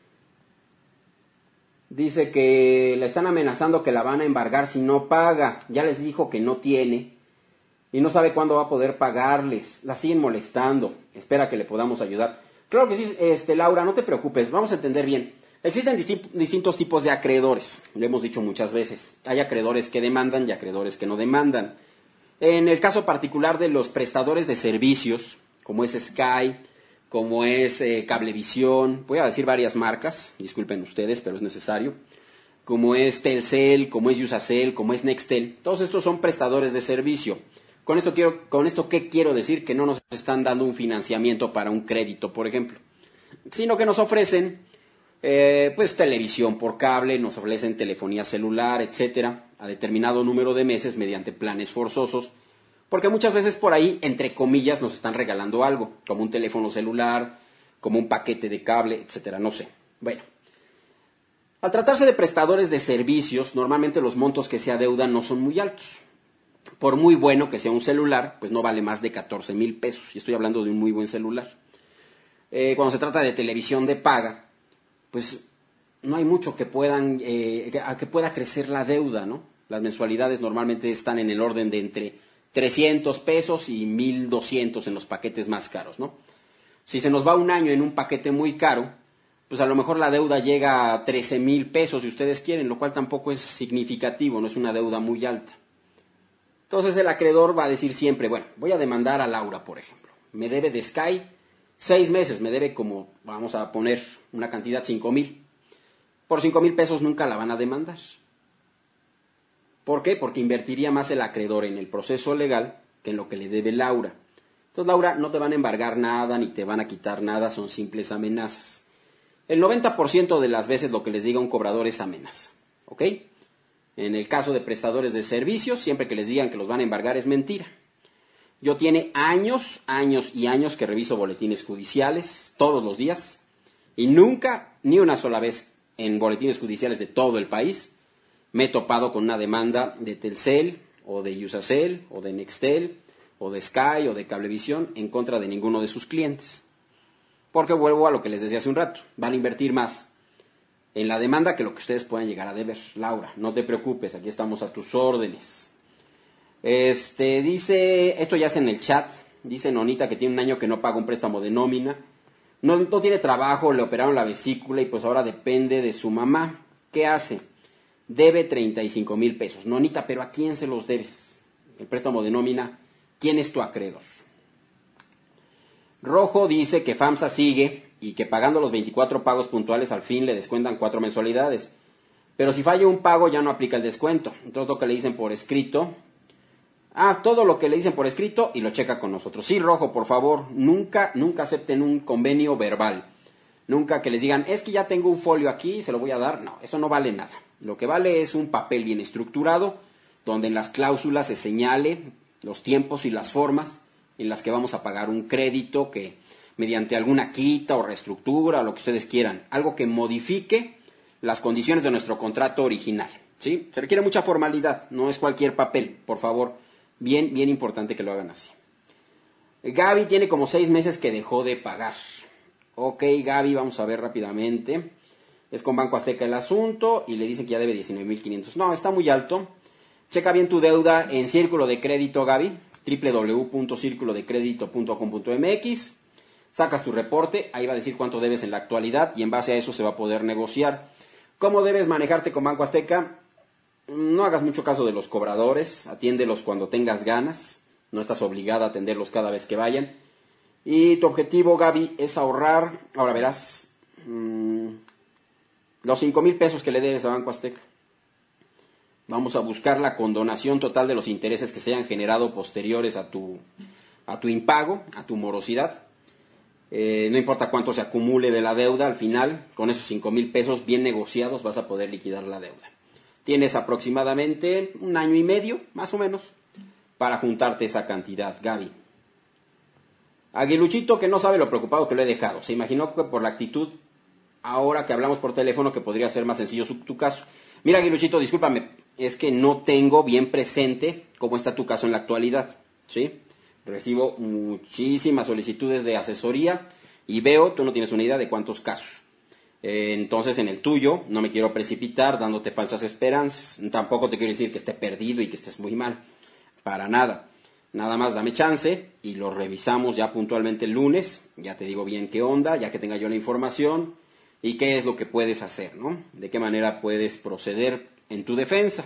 Dice que la están amenazando que la van a embargar si no paga. Ya les dijo que no tiene y no sabe cuándo va a poder pagarles. La siguen molestando. Espera que le podamos ayudar. Claro que sí, Laura, no te preocupes. Vamos a entender bien. Existen distintos tipos de acreedores, lo hemos dicho muchas veces. Hay acreedores que demandan y acreedores que no demandan. En el caso particular de los prestadores de servicios, como es Sky, como es Cablevisión, voy a decir varias marcas, disculpen ustedes, pero es necesario, como es Telcel, como es Usacell, como es Nextel, todos estos son prestadores de servicio. Con esto, ¿qué quiero decir? Que no nos están dando un financiamiento para un crédito, por ejemplo, sino que nos ofrecen pues televisión por cable, nos ofrecen telefonía celular, etcétera, a determinado número de meses mediante planes forzosos, porque muchas veces por ahí, entre comillas, nos están regalando algo, como un teléfono celular, como un paquete de cable, etcétera, no sé. Bueno, al tratarse de prestadores de servicios, normalmente los montos que se adeudan no son muy altos. Por muy bueno que sea un celular, pues no vale más de 14,000 pesos, y estoy hablando de un muy buen celular. Cuando se trata de televisión de paga, pues no hay mucho que pueda crecer la deuda, ¿no? Las mensualidades normalmente están en el orden de entre 300 pesos y 1,200 en los paquetes más caros, ¿no? Si se nos va un año en un paquete muy caro, pues a lo mejor la deuda llega a 13,000 pesos si ustedes quieren, lo cual tampoco es significativo, no es una deuda muy alta. Entonces el acreedor va a decir siempre, bueno, voy a demandar a Laura, por ejemplo. Me debe de Sky 6 meses, me debe como, vamos a poner una cantidad, 5,000. Por 5,000 pesos nunca la van a demandar. ¿Por qué? Porque invertiría más el acreedor en el proceso legal que en lo que le debe Laura. Entonces, Laura, no te van a embargar nada ni te van a quitar nada, son simples amenazas. El 90% de las veces lo que les diga un cobrador es amenaza, ¿ok? En el caso de prestadores de servicios, siempre que les digan que los van a embargar es mentira. Yo tiene años y años que reviso boletines judiciales todos los días y nunca, ni una sola vez en boletines judiciales de todo el país, me he topado con una demanda de Telcel o de Usacell o de Nextel o de Sky o de Cablevisión en contra de ninguno de sus clientes. Porque vuelvo a lo que les decía hace un rato, van a invertir más en la demanda que lo que ustedes puedan llegar a deber. Laura, no te preocupes, aquí estamos a tus órdenes. Dice, esto ya es en el chat, dice Nonita que tiene un año que no paga un préstamo de nómina, no tiene trabajo, le operaron la vesícula y pues ahora depende de su mamá. ¿Qué hace? Debe 35,000 pesos. Nonita, ¿pero a quién se los debes? El préstamo de nómina, ¿quién es tu acreedor? Rojo dice que FAMSA sigue y que pagando los 24 pagos puntuales al fin le descuentan 4 mensualidades. Pero si falla un pago ya no aplica el descuento. Entonces lo que le dicen por escrito. Todo lo que le dicen por escrito y lo checa con nosotros. Sí, Rojo, por favor, nunca acepten un convenio verbal. Nunca que les digan, es que ya tengo un folio aquí y se lo voy a dar. No, eso no vale nada. Lo que vale es un papel bien estructurado, donde en las cláusulas se señale los tiempos y las formas en las que vamos a pagar un crédito que mediante alguna quita o reestructura o lo que ustedes quieran, algo que modifique las condiciones de nuestro contrato original, ¿sí? Se requiere mucha formalidad, no es cualquier papel, por favor, bien importante que lo hagan así. Gaby tiene como 6 meses que dejó de pagar. Ok, Gaby, vamos a ver rápidamente. Es con Banco Azteca el asunto y le dicen que ya debe 19,500. No, está muy alto. Checa bien tu deuda en Círculo de Crédito, Gaby. www.circulodecredito.com.mx. Sacas tu reporte, ahí va a decir cuánto debes en la actualidad y en base a eso se va a poder negociar. ¿Cómo debes manejarte con Banco Azteca? No hagas mucho caso de los cobradores, atiéndelos cuando tengas ganas, no estás obligada a atenderlos cada vez que vayan. Y tu objetivo, Gaby, es ahorrar, ahora verás, los 5,000 pesos que le debes a Banco Azteca. Vamos a buscar la condonación total de los intereses que se hayan generado posteriores a tu impago, a tu morosidad. No importa cuánto se acumule de la deuda, al final, con esos 5,000 pesos bien negociados vas a poder liquidar la deuda. Tienes aproximadamente 1 año y medio, más o menos, para juntarte esa cantidad, Gaby. Aguiluchito, que no sabe lo preocupado que lo he dejado. Se imaginó que por la actitud, ahora que hablamos por teléfono, que podría ser más sencillo tu caso. Mira, Aguiluchito, discúlpame, es que no tengo bien presente cómo está tu caso en la actualidad, ¿sí? Recibo muchísimas solicitudes de asesoría y veo, tú no tienes una idea de cuántos casos. Entonces, en el tuyo, no me quiero precipitar dándote falsas esperanzas. Tampoco te quiero decir que esté perdido y que estés muy mal. Para nada. Nada más dame chance y lo revisamos ya puntualmente el lunes. Ya te digo bien qué onda, ya que tenga yo la información y qué es lo que puedes hacer, ¿no? De qué manera puedes proceder en tu defensa.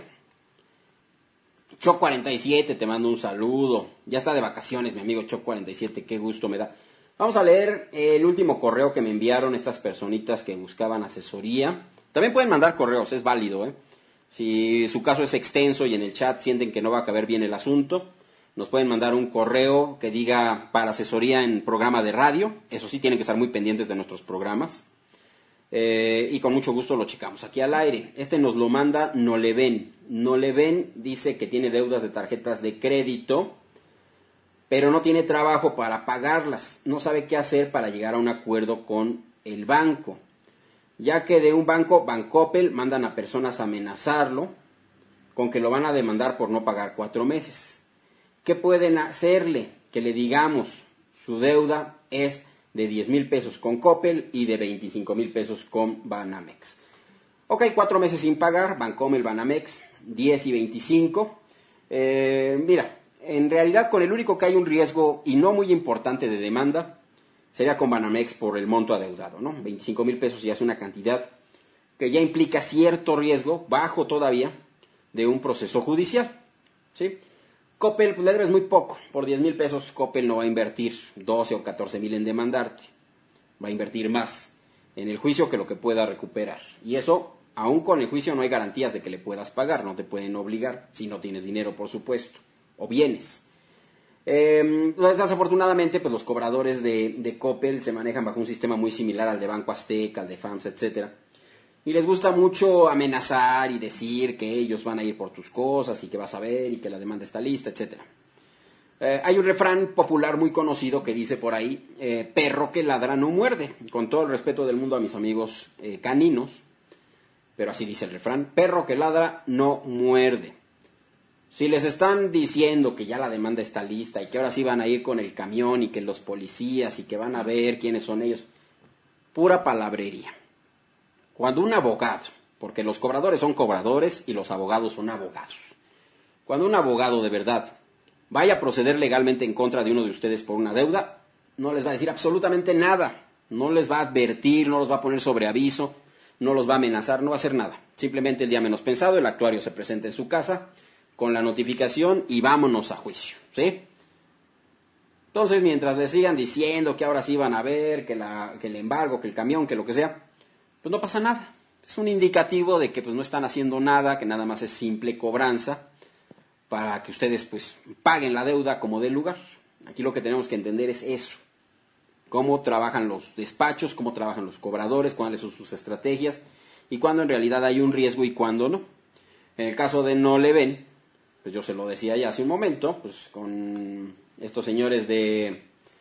Choc47, te mando un saludo. Ya está de vacaciones, mi amigo Choc47, qué gusto me da. Vamos a leer el último correo que me enviaron estas personitas que buscaban asesoría. También pueden mandar correos, es válido, ¿eh? Si su caso es extenso y en el chat sienten que no va a caber bien el asunto, nos pueden mandar un correo que diga para asesoría en programa de radio. Eso sí, tienen que estar muy pendientes de nuestros programas. Y con mucho gusto lo checamos aquí al aire. Este nos lo manda Noleven. Noleven dice que tiene deudas de tarjetas de crédito, pero no tiene trabajo para pagarlas. No sabe qué hacer para llegar a un acuerdo con el banco, ya que de un banco, Bancoppel, mandan a personas a amenazarlo con que lo van a demandar por no pagar 4 meses. ¿Qué pueden hacerle? Que le digamos, su deuda es de 10,000 pesos con Coppel y de 25,000 pesos con Banamex. Ok, 4 meses sin pagar, Bancoppel, Banamex, 10 y 25. Mira, en realidad con el único que hay un riesgo y no muy importante de demanda sería con Banamex por el monto adeudado, ¿no? 25,000 pesos ya es una cantidad que ya implica cierto riesgo, bajo todavía, de un proceso judicial, ¿sí? Coppel, pues le debes muy poco. Por 10,000 pesos Coppel no va a invertir 12 o 14,000 en demandarte. Va a invertir más en el juicio que lo que pueda recuperar. Y eso, aún con el juicio, no hay garantías de que le puedas pagar. No te pueden obligar, si no tienes dinero, por supuesto, o bienes. Desafortunadamente, pues los cobradores de Coppel se manejan bajo un sistema muy similar al de Banco Azteca, al de FAMSA, etcétera. Y les gusta mucho amenazar y decir que ellos van a ir por tus cosas y que vas a ver y que la demanda está lista, etcétera. Hay un refrán popular muy conocido que dice por ahí, perro que ladra no muerde. Con todo el respeto del mundo a mis amigos caninos, pero así dice el refrán, perro que ladra no muerde. Si les están diciendo que ya la demanda está lista y que ahora sí van a ir con el camión y que los policías y que van a ver quiénes son ellos, pura palabrería. Cuando un abogado, porque los cobradores son cobradores y los abogados son abogados, cuando un abogado de verdad vaya a proceder legalmente en contra de uno de ustedes por una deuda, no les va a decir absolutamente nada, no les va a advertir, no los va a poner sobre aviso, no los va a amenazar, no va a hacer nada. Simplemente el día menos pensado el actuario se presenta en su casa con la notificación y vámonos a juicio, ¿sí? Entonces, mientras les sigan diciendo que ahora sí van a ver, que el embargo, que el camión, que lo que sea, pues no pasa nada. Es un indicativo de que pues no están haciendo nada, que nada más es simple cobranza para que ustedes pues paguen la deuda como dé lugar. Aquí lo que tenemos que entender es eso. Cómo trabajan los despachos, cómo trabajan los cobradores, cuáles son sus estrategias y cuándo en realidad hay un riesgo y cuándo no. En el caso de No Le Ven, pues yo se lo decía ya hace un momento, pues con estos señores de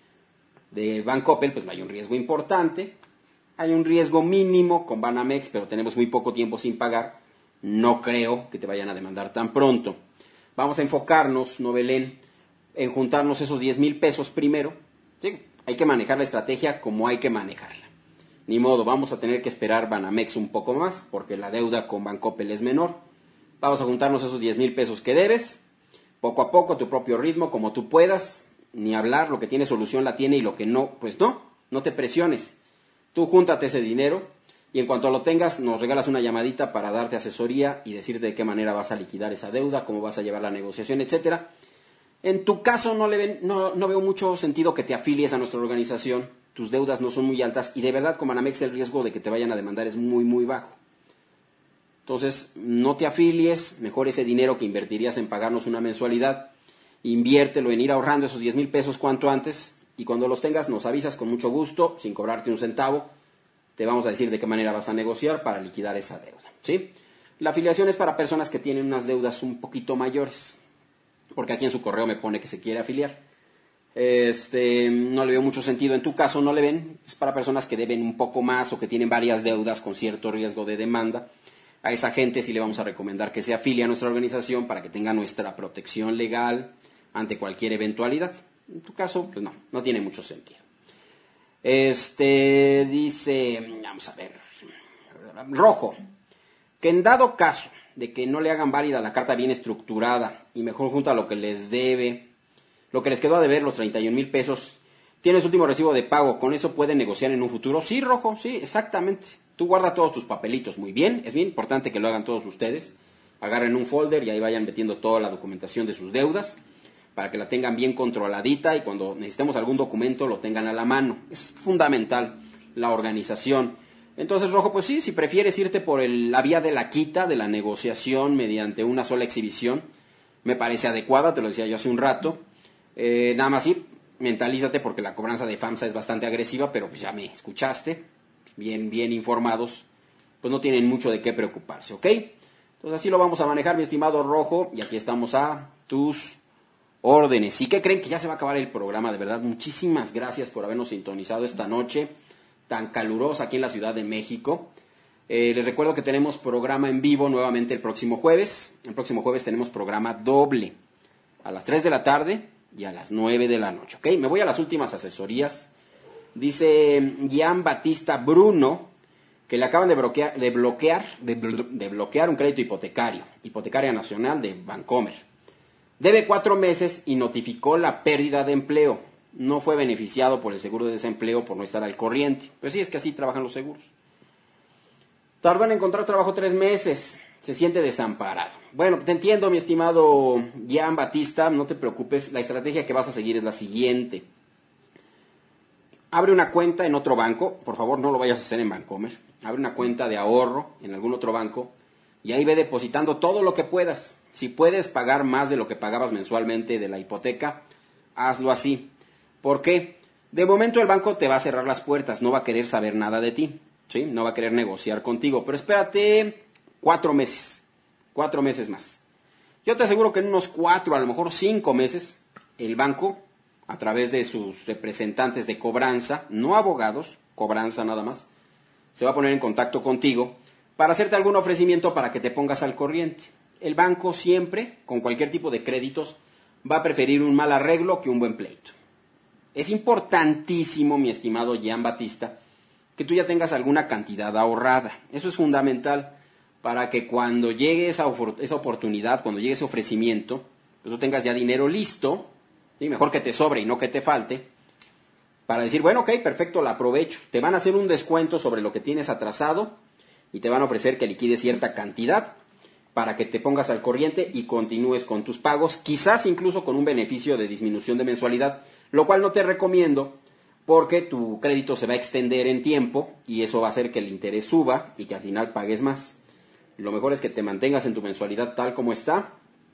Bancoppel, pues no hay un riesgo importante. Hay un riesgo mínimo con Banamex, pero tenemos muy poco tiempo sin pagar. No creo que te vayan a demandar tan pronto. Vamos a enfocarnos, ¿no, Belén?, en juntarnos esos 10,000 pesos primero. Sí, hay que manejar la estrategia como hay que manejarla. Ni modo, vamos a tener que esperar Banamex un poco más, porque la deuda con Bancoppel es menor. Vamos a juntarnos esos 10,000 pesos que debes, poco a poco, a tu propio ritmo, como tú puedas. Ni hablar, lo que tiene solución la tiene y lo que no, pues no te presiones. Tú júntate ese dinero y en cuanto lo tengas nos regalas una llamadita para darte asesoría y decirte de qué manera vas a liquidar esa deuda, cómo vas a llevar la negociación, etcétera. En tu caso no veo mucho sentido que te afilies a nuestra organización. Tus deudas no son muy altas y de verdad con Banamex el riesgo de que te vayan a demandar es muy, muy bajo. Entonces no te afilies, mejor ese dinero que invertirías en pagarnos una mensualidad, inviértelo en ir ahorrando esos 10,000 pesos cuanto antes. Y cuando los tengas nos avisas con mucho gusto, sin cobrarte un centavo. Te vamos a decir de qué manera vas a negociar para liquidar esa deuda, ¿sí? La afiliación es para personas que tienen unas deudas un poquito mayores. Porque aquí en su correo me pone que se quiere afiliar. No le veo mucho sentido. En tu caso No Le Ven. Es para personas que deben un poco más o que tienen varias deudas con cierto riesgo de demanda. A esa gente sí le vamos a recomendar que se afilie a nuestra organización para que tenga nuestra protección legal ante cualquier eventualidad. En tu caso, pues no tiene mucho sentido. Dice, vamos a ver, Rojo, que en dado caso de que no le hagan válida la carta bien estructurada y mejor junta lo que les debe, lo que les quedó a deber, los 31,000 pesos, tienes último recibo de pago, ¿con eso pueden negociar en un futuro? Sí, Rojo, sí, exactamente. Tú guarda todos tus papelitos muy bien, es bien importante que lo hagan todos ustedes. Agarren un folder y ahí vayan metiendo toda la documentación de sus deudas, para que la tengan bien controladita y cuando necesitemos algún documento lo tengan a la mano. Es fundamental la organización. Entonces, Rojo, pues sí, si prefieres irte por la vía de la quita, de la negociación mediante una sola exhibición, me parece adecuada, te lo decía yo hace un rato. Nada más sí, mentalízate porque la cobranza de FAMSA es bastante agresiva, pero pues ya me escuchaste, bien informados, pues no tienen mucho de qué preocuparse, ¿ok? Entonces así lo vamos a manejar, mi estimado Rojo, y aquí estamos a tus órdenes. ¿Y qué creen? Que ya se va a acabar el programa, de verdad. Muchísimas gracias por habernos sintonizado esta noche tan calurosa aquí en la Ciudad de México. Les recuerdo que tenemos programa en vivo nuevamente el próximo jueves. El próximo jueves tenemos programa doble a las 3 de la tarde y a las 9 de la noche, ¿ok? Me voy a las últimas asesorías. Dice Gian Batista Bruno que le acaban de bloquear un crédito hipotecaria nacional de Bancomer. Debe 4 meses y notificó la pérdida de empleo. No fue beneficiado por el seguro de desempleo por no estar al corriente. Pues sí, es que así trabajan los seguros. Tardó en encontrar trabajo 3 meses. Se siente desamparado. Bueno, te entiendo, mi estimado Gian Batista. No te preocupes. La estrategia que vas a seguir es la siguiente. Abre una cuenta en otro banco. Por favor, no lo vayas a hacer en Bancomer. Abre una cuenta de ahorro en algún otro banco. Y ahí ve depositando todo lo que puedas. Si puedes pagar más de lo que pagabas mensualmente de la hipoteca, hazlo así. ¿Por qué? De momento el banco te va a cerrar las puertas, no va a querer saber nada de ti, ¿sí? No va a querer negociar contigo, pero espérate 4 meses más. Yo te aseguro que en unos 4, a lo mejor 5 meses, el banco, a través de sus representantes de cobranza, no abogados, cobranza nada más, se va a poner en contacto contigo para hacerte algún ofrecimiento para que te pongas al corriente. El banco siempre, con cualquier tipo de créditos, va a preferir un mal arreglo que un buen pleito. Es importantísimo, mi estimado Jean Batista, que tú ya tengas alguna cantidad ahorrada. Eso es fundamental para que cuando llegue esa oportunidad, cuando llegue ese ofrecimiento, pues tú tengas ya dinero listo, ¿sí? Mejor que te sobre y no que te falte, para decir, bueno, ok, perfecto, la aprovecho. Te van a hacer un descuento sobre lo que tienes atrasado y te van a ofrecer que liquides cierta cantidad para que te pongas al corriente y continúes con tus pagos, quizás incluso con un beneficio de disminución de mensualidad, lo cual no te recomiendo porque tu crédito se va a extender en tiempo y eso va a hacer que el interés suba y que al final pagues más. Lo mejor es que te mantengas en tu mensualidad tal como está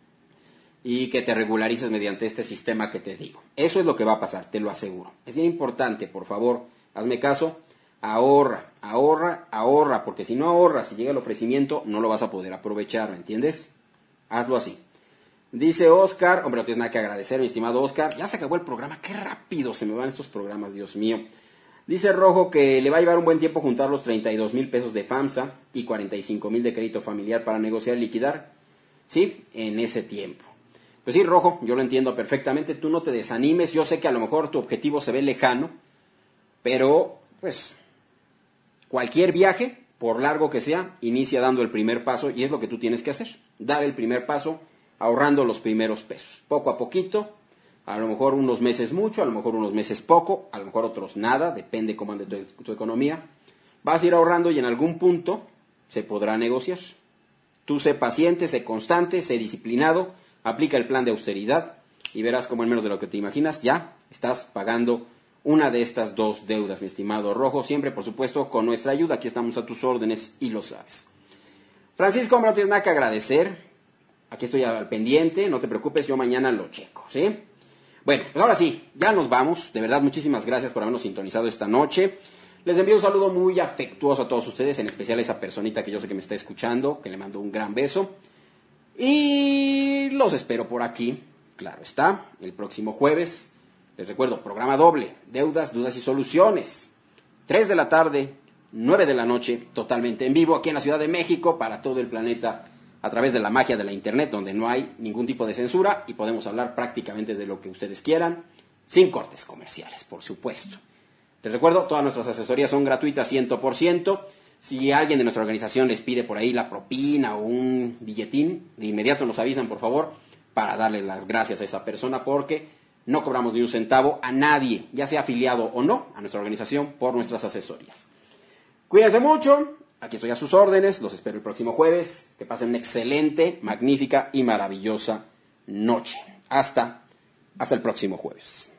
y que te regularices mediante este sistema que te digo. Eso es lo que va a pasar, te lo aseguro. Es bien importante, por favor, hazme caso, ahorra, porque si no ahorras, si llega el ofrecimiento, no lo vas a poder aprovechar, ¿me entiendes? Hazlo así. Dice Oscar, hombre, no tienes nada que agradecer, mi estimado Oscar. Ya se acabó el programa, qué rápido se me van estos programas, Dios mío. Dice Rojo que le va a llevar un buen tiempo juntar los 32,000 pesos de FAMSA y 45,000 de crédito familiar para negociar y liquidar. Sí, en ese tiempo. Pues sí, Rojo, yo lo entiendo perfectamente, tú no te desanimes, yo sé que a lo mejor tu objetivo se ve lejano, pero pues cualquier viaje, por largo que sea, inicia dando el primer paso y es lo que tú tienes que hacer, dar el primer paso ahorrando los primeros pesos, poco a poquito, a lo mejor unos meses mucho, a lo mejor unos meses poco, a lo mejor otros nada, depende cómo ande tu economía, vas a ir ahorrando y en algún punto se podrá negociar. Tú sé paciente, sé constante, sé disciplinado, aplica el plan de austeridad y verás cómo en menos de lo que te imaginas ya estás pagando una de estas 2 deudas, mi estimado Rojo. Siempre, por supuesto, con nuestra ayuda. Aquí estamos a tus órdenes y lo sabes. Francisco, no tienes nada que agradecer. Aquí estoy al pendiente. No te preocupes, yo mañana lo checo, ¿sí? Bueno, pues ahora sí, ya nos vamos. De verdad, muchísimas gracias por habernos sintonizado esta noche. Les envío un saludo muy afectuoso a todos ustedes, en especial a esa personita que yo sé que me está escuchando, que le mando un gran beso. Y los espero por aquí, claro está, el próximo jueves. Les recuerdo, programa doble, deudas, dudas y soluciones. 3 de la tarde, 9 de la noche, totalmente en vivo, aquí en la Ciudad de México, para todo el planeta, a través de la magia de la internet, donde no hay ningún tipo de censura y podemos hablar prácticamente de lo que ustedes quieran, sin cortes comerciales, por supuesto. Les recuerdo, todas nuestras asesorías son gratuitas 100%. Si alguien de nuestra organización les pide por ahí la propina o un billetín, de inmediato nos avisan, por favor, para darle las gracias a esa persona, porque no cobramos ni un centavo a nadie, ya sea afiliado o no, a nuestra organización por nuestras asesorías. Cuídense mucho, aquí estoy a sus órdenes, los espero el próximo jueves. Que pasen una excelente, magnífica y maravillosa noche. Hasta el próximo jueves.